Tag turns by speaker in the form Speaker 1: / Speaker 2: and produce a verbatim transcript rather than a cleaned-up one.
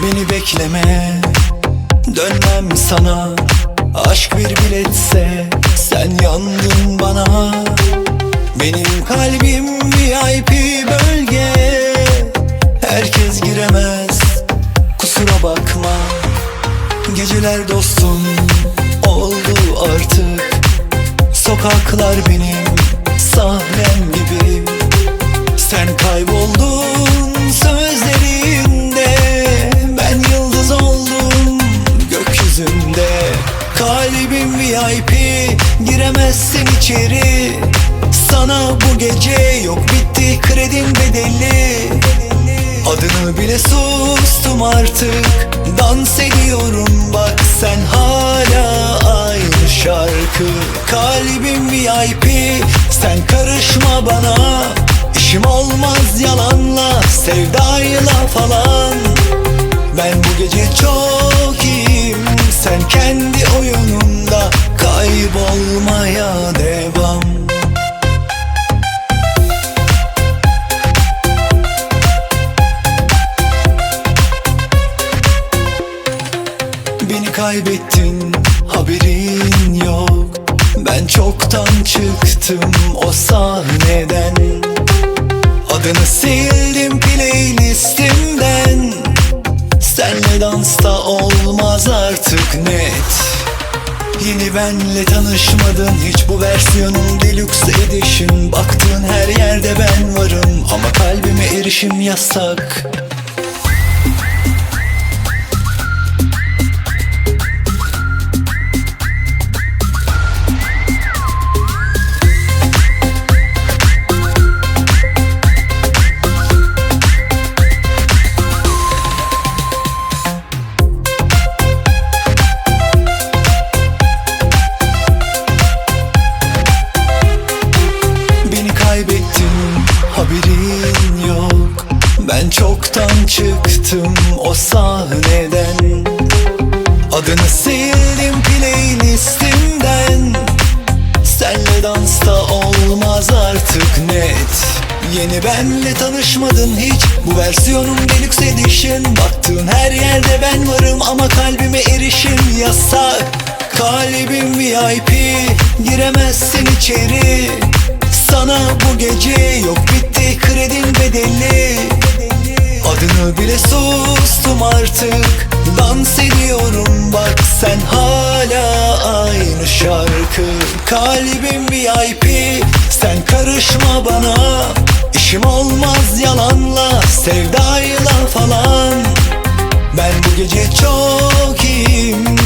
Speaker 1: Beni bekleme, dönmem sana. Aşk bir biletse sen yandın bana. Benim kalbim V I P bölge, herkes giremez, kusura bakma. Geceler dostum oldu artık, sokaklar benim sahnem gibi. Sen kayboldun sözlerinde, ben yıldız oldum gökyüzünde. Kalbim V I P, giremezsin içeri. Sana bu gece yok, bitti kredin bedeli. Adını bile sustum artık, dans ediyorum bak sen hala aynı şarkı. Kalbim V I P, sen karışma bana. İşim olmaz yalanla, sevdayla falan. Ben bu gece çok iyiyim, sen kendi oyununda kaybolmaya devam. Beni kaybettin, haberin yok. Ben çoktan çıktım o sahneden. Adını sildim playlistimden. Senle dansta olmaz artık net. Yeni benle tanışmadın hiç, bu versiyonun deluxe edition. Baktığın her yerde ben varım ama kalbime erişim yasak. Kaybettin, haberin yok. Ben çoktan çıktım o sahneden. Adını sildim playlistimden. Senle dansta olmaz artık net. Yeni benle tanışmadın hiç, bu versiyonun deluxe edition. Baktığın her yerde ben varım ama kalbime erişim yasak. Kalbim V I P, giremezsin içeri. Sana bu gece yok, bitti kredin bedeli. Adını bile sustum artık, dans ediyorum bak sen hala aynı şarkı. Kalbim V I P, sen karışma bana. İşim olmaz yalanla, sevdayla falan. Ben bu gece çok iyiyim,